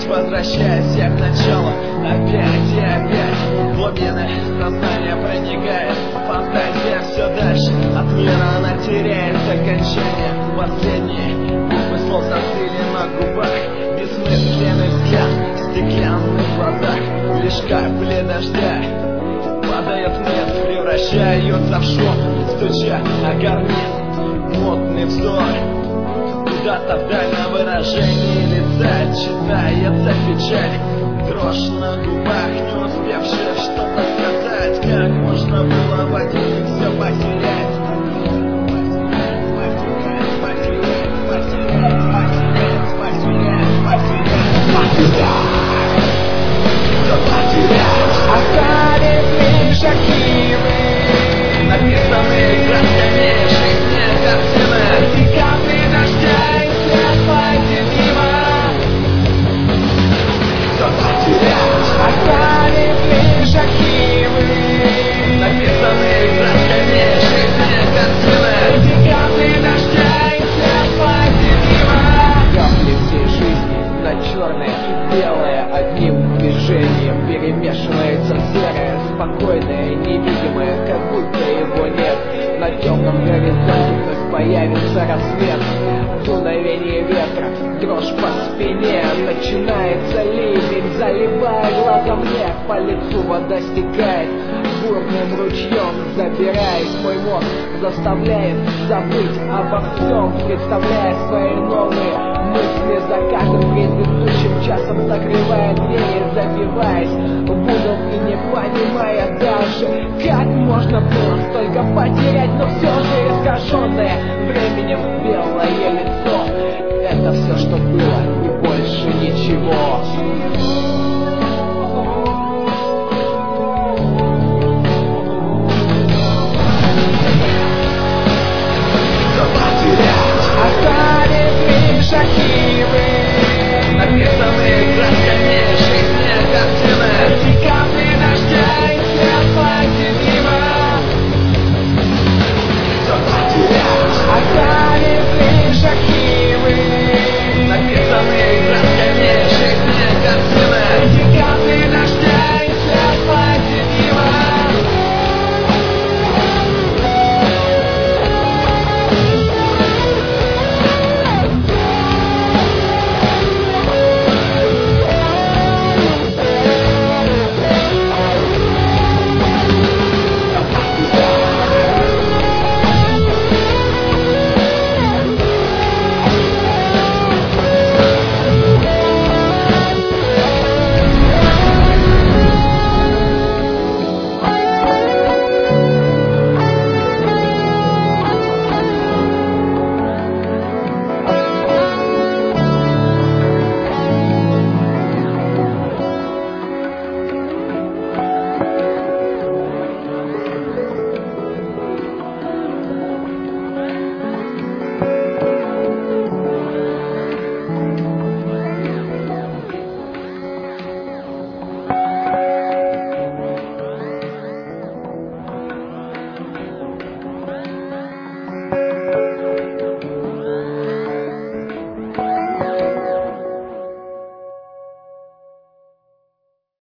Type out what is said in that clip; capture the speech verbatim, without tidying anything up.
опять возвращаясь я к началу. Опять и опять глубины сознания проникает фантазия все дальше. От мира она теряет окончание. Последние буквы слов застыли на губах. Бессмысленный взгляд в стеклянных глазах. Лишь капли дождя падают вниз, превращаются в шум, стуча о карниз. Мутный взор куда-то вдаль, на выражении лица читается печаль. Дрожь на губах, не успевшая что-то сказать. Как можно было в один миг все потерять? Потерять, потерять, потерять, потерять, потерять, потерять, потерять. Все потерять. Оставив лишь архивы, написанные красками жизни картины. эти капли дождя и свет позитива. Все потерять. Оставив лишь архивы, написанные красками жизни картины. эти капли дождя и свет позитива. Капли всей жизни на черное и белое одним движением перемешивается в серое, спокойное, невидимое, как будто его нет. На темном горизонте вновь появится рассвет. Дуновение ветра, дрожь по спине. Начинается ливень, заливая глазом небо. По лицу вода стекает бурным ручьем, забирает мой мозг, заставляет забыть обо всем, представляя свои новые мысли за каждым предыдущим часом, закрывая двери, забиваясь в угол и не понимая даже, как можно было столько потерять, но все же искаженное временем белое лицо. Это все, что было, и больше ничего.